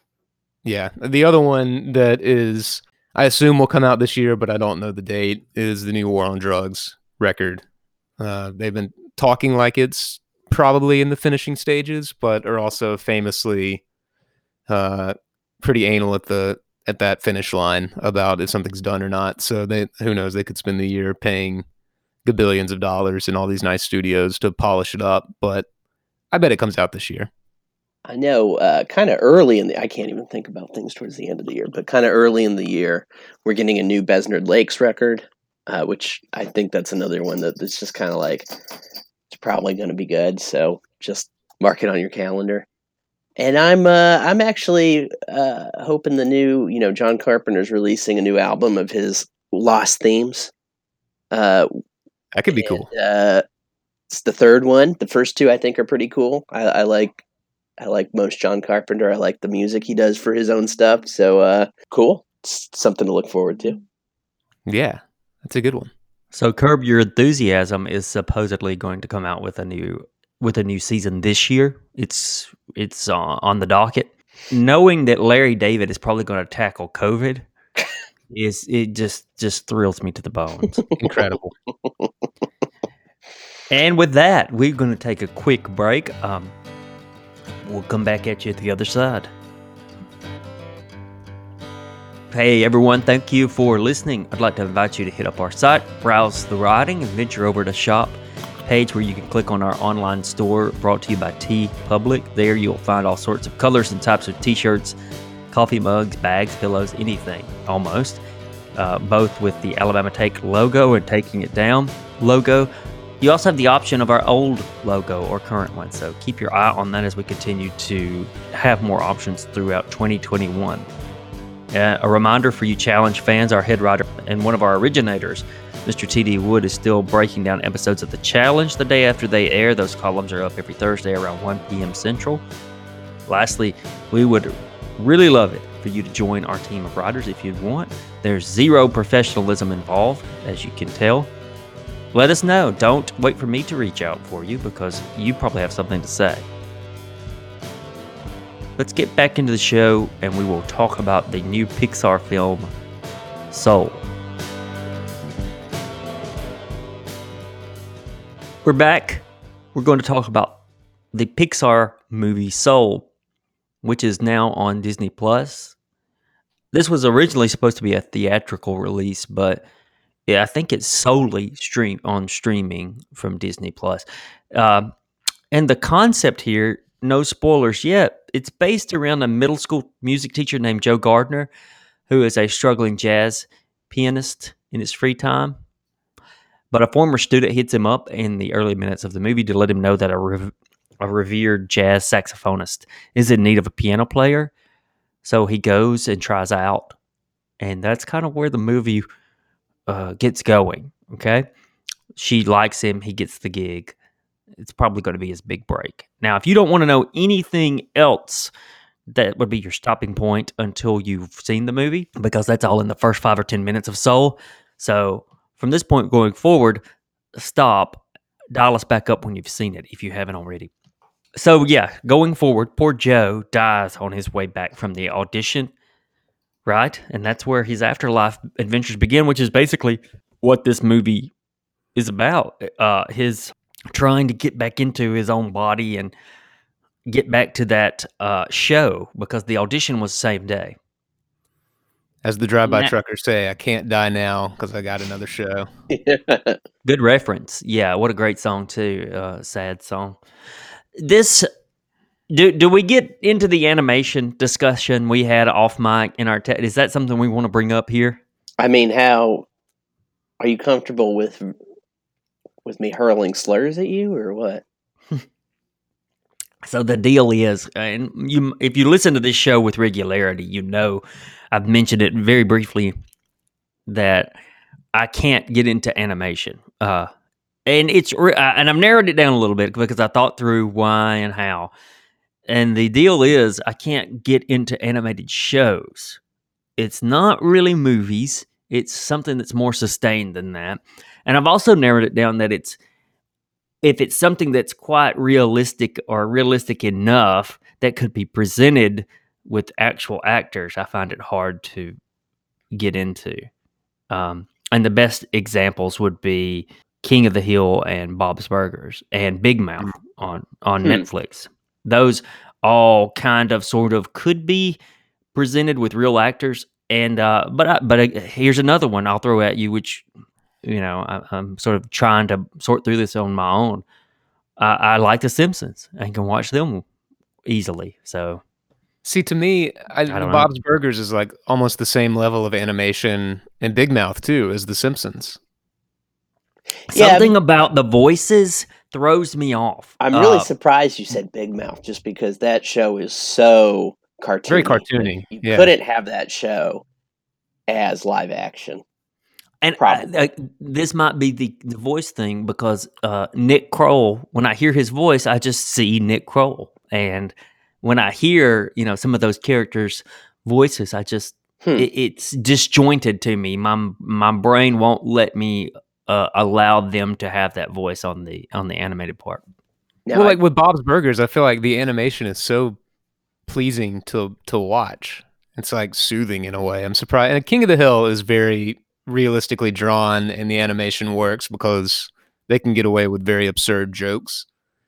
yeah. The other one that is, I assume will come out this year, but I don't know the date, is the new War on Drugs record. Uh, they've been talking like it's probably in the finishing stages, but are also famously uh, pretty anal at the at that finish line about if something's done or not. So they, who knows, they could spend the year paying the billions of dollars in all these nice studios to polish it up. But I bet it comes out this year. I know, uh, kind of early in the, I can't even think about things towards the end of the year, but kind of early in the year, we're getting a new Besnard Lakes record, uh, which I think that's another one that that's just kind of like, it's probably going to be good. So just mark it on your calendar. And I'm, uh, I'm actually uh, hoping the new, you know, John Carpenter's releasing a new album of his Lost themes. Uh, that could be and, cool. Uh, it's the third one. The first two I think are pretty cool. I, I like. I like most John Carpenter. I like the music he does for his own stuff. So, uh, cool. It's something to look forward to. Yeah, that's a good one. So, Curb Your Enthusiasm is supposedly going to come out with a new with a new season this year. It's it's uh, on the docket. Knowing that Larry David is probably going to tackle COVID is it just just thrills me to the bones. Incredible. And with that, we're going to take a quick break. Um, We'll come back at you at the other side. Hey everyone, thank you for listening. I'd like to invite you to hit up our site, browse the writing, and venture over to shop page where you can click on our online store brought to you by TeePublic. There you'll find all sorts of colors and types of t-shirts, coffee mugs, bags, pillows, anything almost. Uh, both with the Alabama Take logo and Taking It Down logo. You also have the option of our old logo or current one, so keep your eye on that as we continue to have more options throughout twenty twenty-one. Uh, a reminder for you Challenge fans, our head writer and one of our originators, Mister T D Wood, is still breaking down episodes of The Challenge the day after they air. Those columns are up every Thursday around one p.m. Central. Lastly, we would really love it for you to join our team of writers if you want. There's zero professionalism involved, as you can tell. Let us know. Don't wait for me to reach out for you because you probably have something to say. Let's get back into the show and we will talk about the new Pixar film, Soul. We're back. We're going to talk about the Pixar movie Soul, which is now on Disney Plus. This was originally supposed to be a theatrical release, but yeah, I think it's solely stream on streaming from Disney Plus. Uh, and the concept here, no spoilers yet, it's based around a middle school music teacher named Joe Gardner, who is a struggling jazz pianist in his free time. But a former student hits him up in the early minutes of the movie to let him know that a, rev- a revered jazz saxophonist is in need of a piano player. So he goes and tries out. And that's kind of where the movie Uh, gets going, okay? She likes him. He gets the gig. It's probably going to be his big break. Now, if you don't want to know anything else, that would be your stopping point until you've seen the movie, because that's all in the first five or ten minutes of Soul. So from this point going forward, stop, dial us back up when you've seen it, if you haven't already. So yeah, going forward, poor Joe dies on his way back from the audition. Right? And that's where his afterlife adventures begin, which is basically what this movie is about. Uh, his trying to get back into his own body and get back to that uh, show, because the audition was the same day. As the drive-by Now, truckers say, I can't die now because I got another show. good reference. Yeah, what a great song too. Uh, sad song. This... Do do we get into the animation discussion we had off mic in our te- is that something we want to bring up here? I mean, how are you comfortable with with me hurling slurs at you or what? So the deal is, and you if you listen to this show with regularity, you know I've mentioned it very briefly that I can't get into animation. Uh, and it's and I've narrowed it down a little bit because I thought through why and how. And the deal is, I can't get into animated shows. It's not really movies. It's something that's more sustained than that. And I've also narrowed it down that it's, if it's something that's quite realistic or realistic enough that could be presented with actual actors, I find it hard to get into. Um, and the best examples would be King of the Hill and Bob's Burgers and Big Mouth on, on Hmm. Netflix. Those all kind of sort of could be presented with real actors. And uh, but I, but uh, here's another one I'll throw at you, which you know I, I'm sort of trying to sort through this on my own. I, I like The Simpsons and can watch them easily. So See, to me, I, I don't know. Bob's Burgers is like almost the same level of animation and Big Mouth too as The Simpsons. Yeah, Something about the voices throws me off. I'm really Uh, surprised you said Big Mouth, just because that show is so cartoony. Very Like, cartoony. you Yeah. couldn't have that show as live action. And I, Probably. I, this might be the, the voice thing because uh, Nick Kroll, when I hear his voice, I just see Nick Kroll. And when I hear, you know, some of those characters' voices, I just, Hmm. it, it's disjointed to me. My my brain won't let me uh, allow them to have that voice on the on the animated part. Now, Well, I- like with Bob's Burgers, I feel like the animation is so pleasing to to watch. It's like soothing in a way. I'm surprised. And King of the Hill is very realistically drawn, and the animation works because they can get away with very absurd jokes.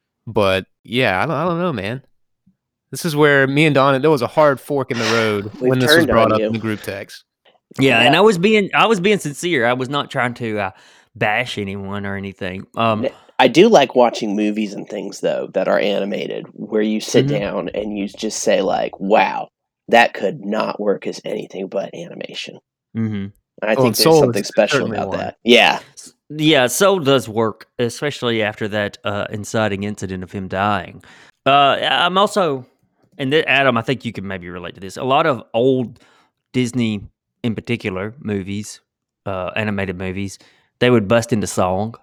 But yeah, I don't, I don't know, man. This is where me and Donna, there was a hard fork in the road We've when this was turned brought on up you. in the group text. Yeah, Yeah. and I was being I was being sincere. I was not trying to uh, bash anyone or anything. Um, N- I do like watching movies and things though that are animated, where you sit Mhm. down and you just say like, "Wow, that could not work as anything but animation." mhm. And I Oh, think and there's Soul is something special certainly about one. that. Yeah, Yeah, Soul does work, especially after that uh, inciting incident of him dying. Uh, I'm also, and th- Adam, I think you can maybe relate to this. A lot of old Disney, in particular, movies, uh, animated movies, they would bust into song.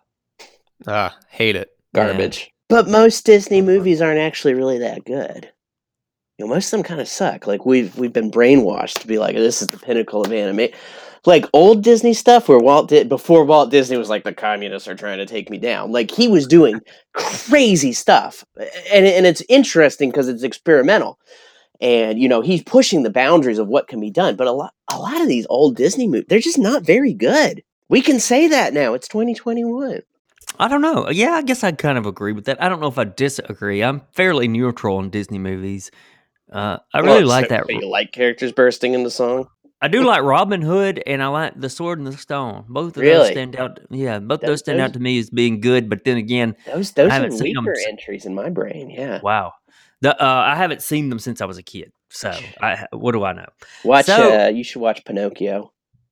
Ah, hate it. garbage. But most Disney movies aren't actually really that good. You know, most of them kind of suck. Like we've we've been brainwashed to be like, this is the pinnacle of anime. Like old Disney stuff where Walt did before Walt Disney was like, the communists are trying to take me down. Like he was doing crazy stuff, and and it's interesting because it's experimental, and you know he's pushing the boundaries of what can be done. But a lot a lot of these old Disney movies, they're just not very good. We can say that now. It's twenty twenty-one. I don't know. Yeah, I guess I kind of agree with that. I don't know if I disagree. I'm fairly neutral on Disney movies. Uh, I really Well, like so- that. so you like characters bursting into song? I do like Robin Hood, and I like The Sword and the Stone. Both of those Really? stand out. Yeah, both Those- those stand those- out to me as being good. But then again, Those those I are haven't seen 'em weaker s- entries in my brain. Yeah. wow, the uh, I haven't seen them since I was a kid. So I, what do I know? Watch. So- uh, you should watch Pinocchio.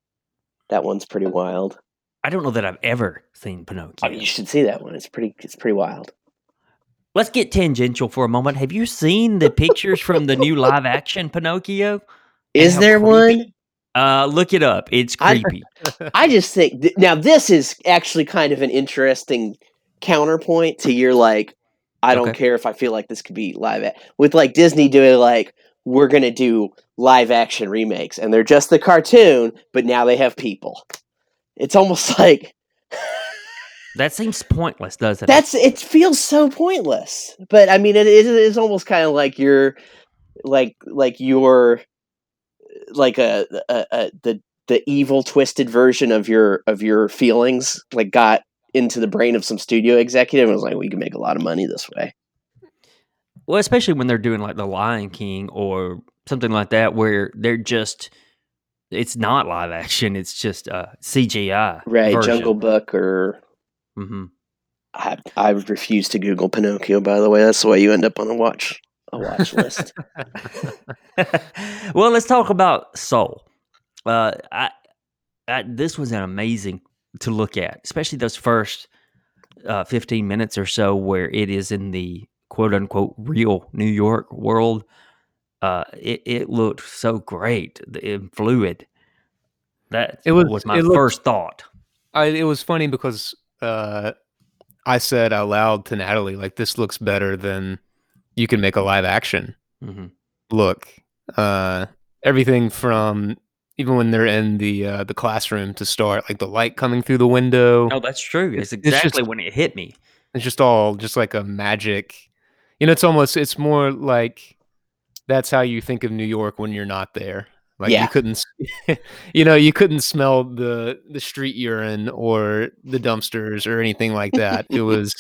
That one's pretty wild. I don't know that I've ever seen Oh, Pinocchio. you should see that one. It's pretty. It's pretty wild. Let's get tangential for a moment. Have you seen the pictures from the new live action Pinocchio? And Is how there creepy- one? Uh, look it up. It's I- creepy. I just think th- now this is actually kind of an interesting counterpoint to your like. I don't Okay. care if I feel like this could be live a- with like Disney doing like we're gonna do live action remakes and they're just the cartoon, but now they have people. It's almost like That seems pointless, doesn't it? that's it feels so pointless. But I mean, it, it is almost kind of like you're like like your like a, a, a the the evil twisted version of your of your feelings like got into the brain of some studio executive and was like, we can make a lot of money this way. Well, especially when they're doing like The Lion King or something like that, where they're just, it's not live action, it's just uh, C G I. Right, version. Jungle Book or hmm I, I refuse to Google Pinocchio. By the way, that's the way you end up on a watch a watch list. Well, let's talk about Soul. Uh, I, I, this was an amazing to look at, especially those first uh, fifteen minutes or so where it is in the quote unquote real New York world. Uh, it, it looked so great and fluid. That It was- was my it looked- first thought. I, it was funny because uh, I said out loud to Natalie, like, this looks better than you can make a live action hmm look. Uh, everything from even when they're in the uh, the classroom to start, like the light coming through the window. No, that's true. It's It's just- exactly when it hit me. It's just all just like a magic. You know, it's almost it's more like that's how you think of New York when you're not there. Like Yeah. you couldn't, s- you know, you couldn't smell the the street urine or the dumpsters or anything like that. It was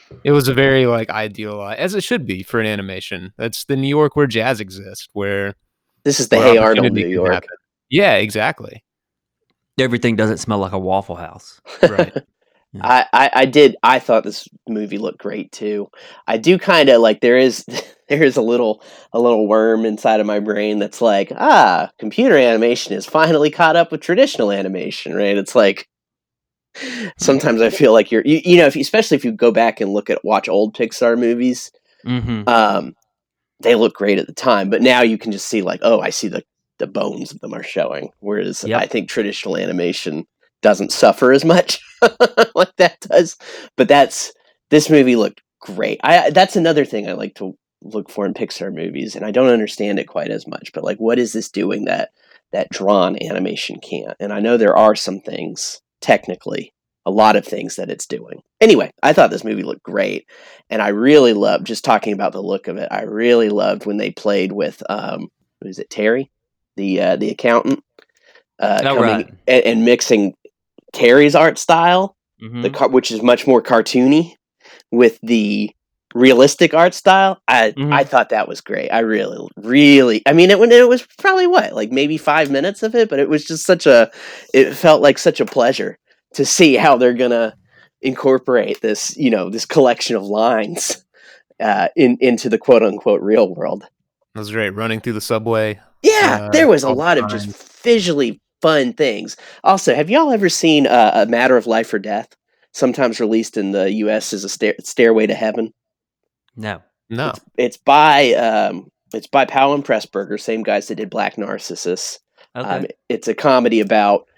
It was a very like idealized, as it should be for an animation. That's the New York where jazz exists, where This is the where Hey Arnold, opportunity New can York. happen. Yeah, exactly. Everything doesn't smell like a Waffle House. Right. Yeah. I, I, I did. I thought this movie looked great too. I do kind of like there is there is a little a little worm inside of my brain that's like, ah, computer animation is finally caught up with traditional animation, right? It's like sometimes I feel like you're you, you know, if you, especially if you go back and look at watch old Pixar movies, Mm-hmm. um, they look great at the time, but now you can just see like, oh, I see the the bones of them are showing. Whereas Yep. I think traditional animation doesn't suffer as much like that does. But that's this movie looked great. I that's another thing I like to look for in Pixar movies, and I don't understand it quite as much. But like, what is this doing that that drawn animation can't? And I know there are some things technically, a lot of things that it's doing. Anyway, I thought this movie looked great, and I really loved just talking about the look of it. I really loved when they played with um, was it Terry, the uh, the accountant, uh, Oh, coming right. and, and mixing Terry's art style, Mm-hmm. the car, which is much more cartoony, with the realistic art style. I Mhm. I thought that was great. I really, really. I mean, it when it was probably what like maybe five minutes of it, but it was just such a. It felt like such a pleasure to see how they're gonna incorporate this, you know, this collection of lines uh, in into the quote unquote real world. That was great. Running through the subway. Yeah, uh, there was a all the lot of time. just visually fun things. Also, have y'all ever seen uh, A Matter of Life or Death? Sometimes released in the U S as a stair- Stairway to Heaven. No. No. It's it's by um, it's by Powell and Pressburger, same guys that did Black Narcissus. Okay. Um, it's a comedy about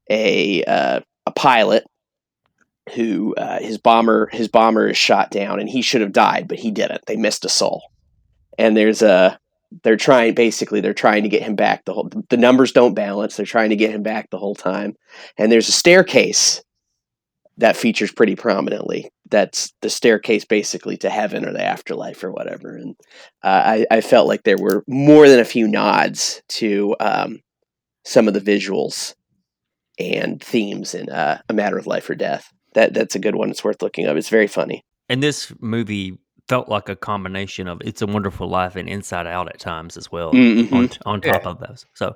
a uh, a pilot who uh, his bomber his bomber is shot down, and he should have died, but he didn't. They missed a soul, and there's a they're trying basically they're trying to get him back. The whole the numbers don't balance. They're trying to get him back the whole time, and there's a staircase that features pretty prominently. That's the staircase basically to heaven or the afterlife or whatever. And uh, I, I felt like there were more than a few nods to um, some of the visuals and themes in uh, A Matter of Life or Death. That that's a good one. It's worth looking up. It's very funny. And this movie felt like a combination of It's a Wonderful Life and Inside Out at times as well. Mhm. On on top Yeah. of those, so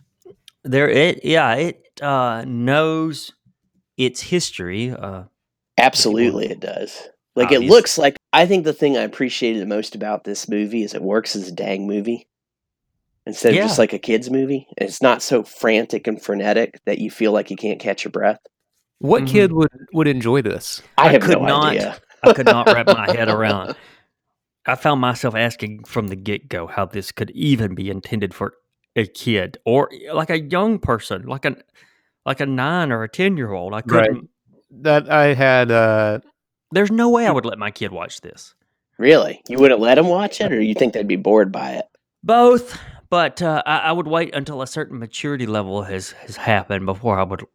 there it yeah it uh, knows its history. Uh, Absolutely, it does. Like it Obvious. looks like. I think the thing I appreciated the most about this movie is it works as a dang movie instead of just Yeah. like a kids movie. It's not so frantic and frenetic that you feel like you can't catch your breath. What Mhm. kid would would enjoy this? I, I have could no not- idea. I could not wrap my head around. I found myself asking from the get go how this could even be intended for a kid or like a young person, like a like a nine or a ten year old. I Right. couldn't. That I had. Uh, There's no way I would let my kid watch this. Really, you wouldn't let them watch it, or you think they'd be bored by it? Both, but uh, I, I would wait until a certain maturity level has has happened before I would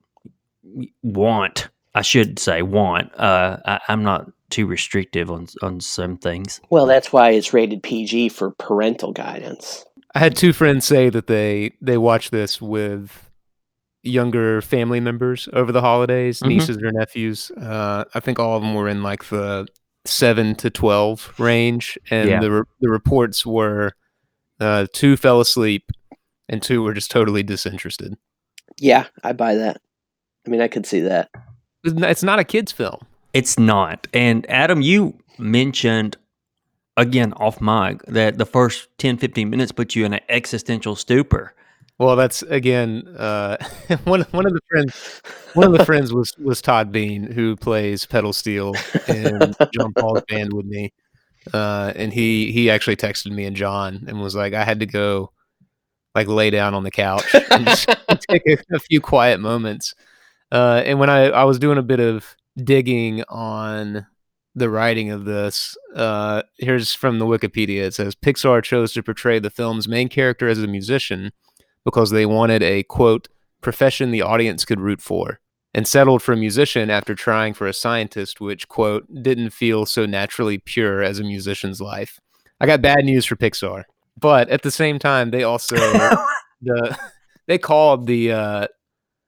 want. I should say want. Uh, I, I'm not too restrictive on on some things. Well, that's why it's rated P G for parental guidance. I had two friends say that they they watched this with younger family members over the holidays, Mhm. nieces or nephews. Uh, I think all of them were in like the seven to twelve range, and Yeah. the re- the reports were uh, two fell asleep and two were just totally disinterested. Yeah, I buy that. I mean, I could see that. It's not- It's not a kids' film. It's not. And Adam, you mentioned again off mic that the first ten, fifteen minutes put you in an existential stupor. Well, that's again uh, one one of the friends. One of the friends was was Todd Bean, who plays pedal steel in John Paul's band with me, uh, and he he actually texted me and John and was like, I had to go like lay down on the couch and just take a, a few quiet moments. Uh, and when I I was doing a bit of digging on the writing of this, uh, here's from the Wikipedia. It says Pixar chose to portray the film's main character as a musician because they wanted a, quote, profession the audience could root for, and settled for a musician after trying for a scientist, which, quote, didn't feel so naturally pure as a musician's life. I got bad news for Pixar, but at the same time, they also, the they called the, uh,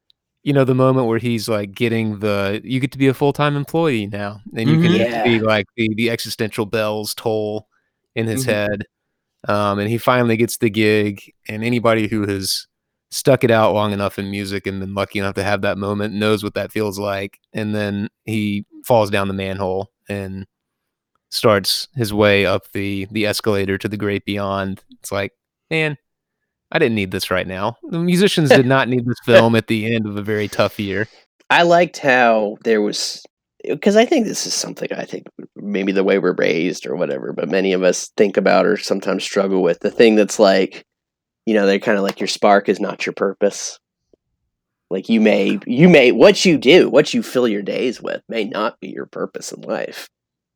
you know, the moment where he's like getting the, you get to be a full time employee now, and you Mhm. can Yeah. see like the the existential bells toll in his Mhm. head, um, and he finally gets the gig. And anybody who has stuck it out long enough in music and been lucky enough to have that moment knows what that feels like. And then he falls down the manhole and starts his way up the the escalator to the great beyond. It's like, man, I didn't need this right now. The musicians did not need this film at the end of a very tough year. I liked how there was, because I think this is something I think maybe the way we're raised or whatever, but many of us think about or sometimes struggle with the thing that's like, you know, they're kind of like your spark is not your purpose. Like you may, you may, what you do, what you fill your days with may not be your purpose in life.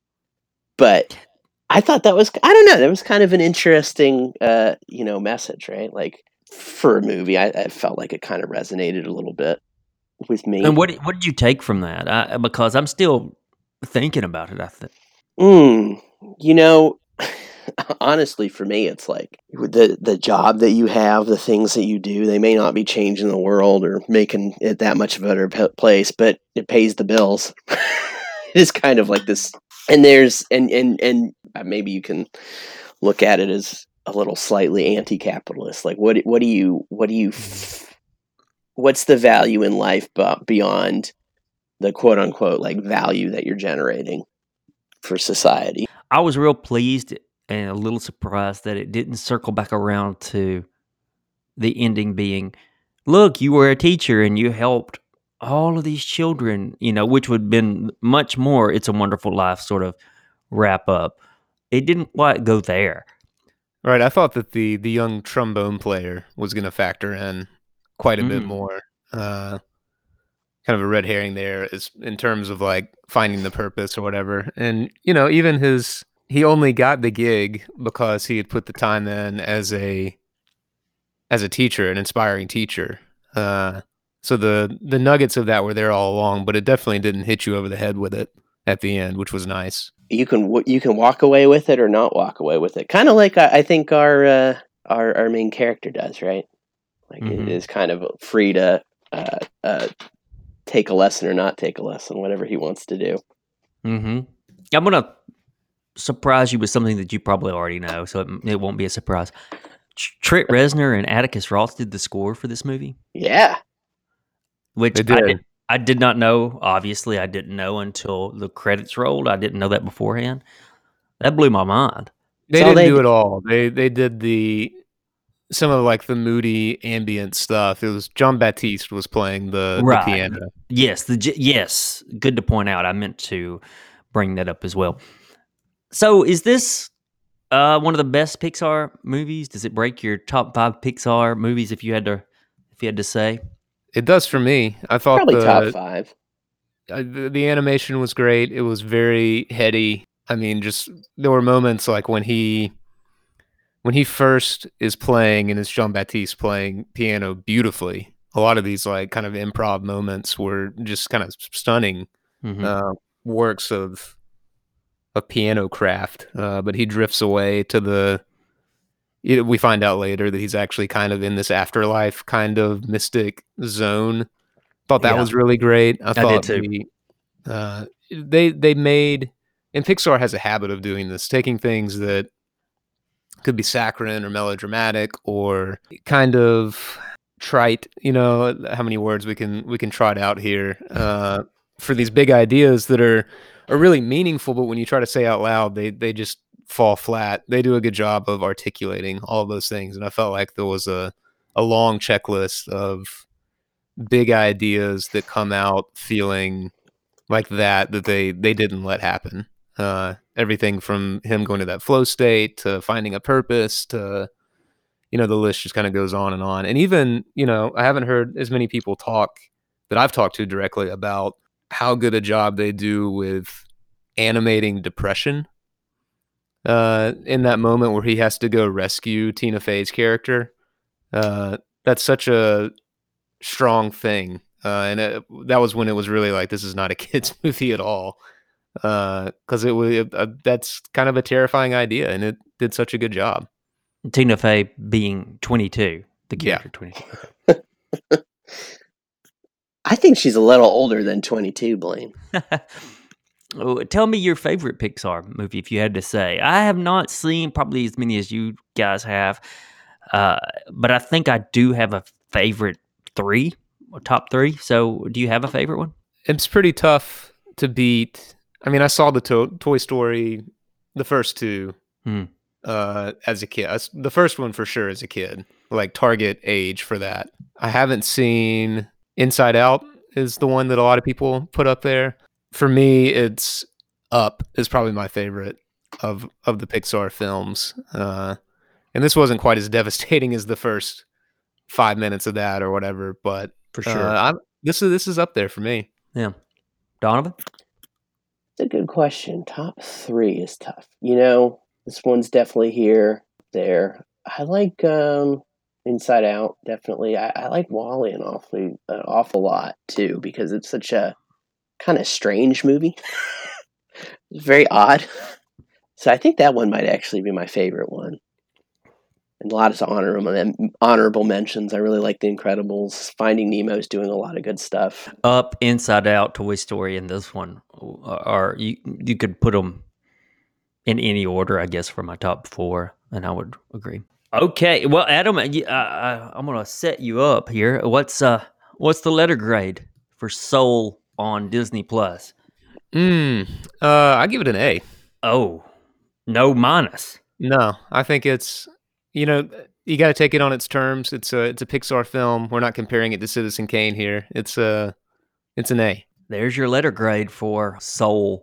But I thought that was, I don't know, that was kind of an interesting, uh, you know, message, right? Like for a movie, I, I felt like it kind of resonated a little bit with me. And what did- what did you take from that? I, because I'm still thinking about it. I think. Mm, you know, honestly, for me, it's like the the job that you have, the things that you do, they may not be changing the world or making it that much of a better p- place, but it pays the bills. It is kind of like this, and there's and and and uh, maybe you can look at it as a little slightly anti-capitalist. Like, what what do you what do you f- what's the value in life bu- beyond the quote unquote like value that you're generating for society? I was real pleased and a little surprised that it didn't circle back around to the ending being, look, you were a teacher and you helped all of these children, you know, which would have been much more It's a Wonderful Life sort of wrap up. It didn't quite go there. Right, I thought that the the young trombone player was going to factor in quite a bit Mm. more. Uh, kind of a red herring there is in terms of like finding the purpose or whatever. And you know, even his he only got the gig because he had put the time in as a as a teacher, an inspiring teacher. Uh, so the the nuggets of that were there all along, but it definitely didn't hit you over the head with it at the end, which was nice. You can w- you can walk away with it or not walk away with it. Kind of like I, I think our uh, our our main character does, right? Like it Mhm. is kind of free to uh, uh, take a lesson or not take a lesson, whatever he wants to do. Mm-hmm. I'm gonna surprise you with something that you probably already know, so it, it won't be a surprise. Tr- Trent Reznor and Atticus Ross did the score for this movie, Yeah, which They I did. did. I did not know. Obviously, I didn't know until the credits rolled. I didn't know that beforehand. That blew my mind. They that's all didn't they do d- it all. They they did the some of like the moody ambient stuff. It was John Baptiste was playing the the Right. piano. Yes. The j- yes. Good to point out. I meant to bring that up as well. So, is this uh, one of the best Pixar movies? Does it break your top five Pixar movies if you had to if you had to say? It does for me. I thought probably top the five. uh, the, the animation was great. It was very heady. I mean, just there were moments like when he when he first is playing and it's Jean Baptiste playing piano beautifully. A lot of these like kind of improv moments were just kind of stunning Mm-hmm. uh, works of of piano craft. Uh, but he drifts away to the. You we find out later that he's actually kind of in this afterlife kind of mystic zone. Thought that Yeah, was really great. I I did thought too. the uh, they they made and Pixar has a habit of doing this, taking things that could be saccharine or melodramatic or kind of trite, you know, how many words we can we can trot out here uh, for these big ideas that are are really meaningful, but when you try to say out loud, they they just fall flat. They do a good job of articulating all of those things, and I felt like there was a a long checklist of big ideas that come out feeling like that that they they didn't let happen. Uh, everything from him going to that flow state to finding a purpose to you know the list just kind of goes on and on. And even you know I haven't heard as many people talk that I've talked to directly about how good a job they do with animating depression uh, in that moment where he has to go rescue Tina Fey's character. Uh, that's such a strong thing. Uh, and it, that was when it was really like, this is not a kid's movie at all. Because it was uh, that's kind of a terrifying idea, and it did such a good job. Tina Fey being twenty-two, the Yeah. character twenty-two. Okay. I think she's a little older than twenty-two, Blaine. Oh, tell me your favorite Pixar movie, if you had to say. I have not seen probably as many as you guys have, uh, but I think I do have a favorite three, or top three. So do you have a favorite one? It's pretty tough to beat. I mean, I saw the to- Toy Story, the first two, Hmm. uh, as a kid. I s- The first one for sure as a kid, like target age for that. I haven't seen Inside Out is the one that a lot of people put up there. For me, it's Up is probably my favorite of of the Pixar films. Uh, and this wasn't quite as devastating as the first five minutes of that or whatever, but For uh, sure. I'm, this is this is up there for me. Yeah. Donovan? It's a good question. Top three is tough. You know, this one's definitely here, there. I like um, Inside Out, definitely. I, I like Wall-E an awfully an awful lot too, because it's such a kind of strange movie. It's very odd. So I think that one might actually be my favorite one. And a lot of honorable honorable mentions. I really like The Incredibles. Finding Nemo's doing a lot of good stuff. Up, Inside Out, Toy Story, and this one. Or you, you could put them in any order, I guess, for my top four, and I would agree. Okay, well, Adam, I, I, I'm going to set you up here. What's uh, what's the letter grade for Soul on Disney Plus? Mm, uh, I give it an A. Oh, no minus. No, I think it's, you know, you got to take it on its terms. It's a it's a Pixar film. We're not comparing it to Citizen Kane here. It's a it's an A. There's your letter grade for Soul.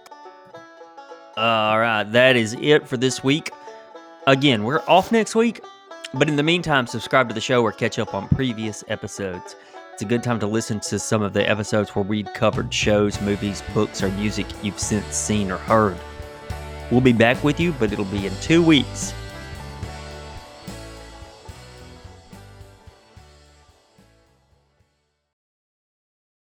All right, that is it for this week. Again, we're off next week, but in the meantime, subscribe to the show or catch up on previous episodes. It's a good time to listen to some of the episodes where we've covered shows, movies, books, or music you've since seen or heard. We'll be back with you, but it'll be in two weeks.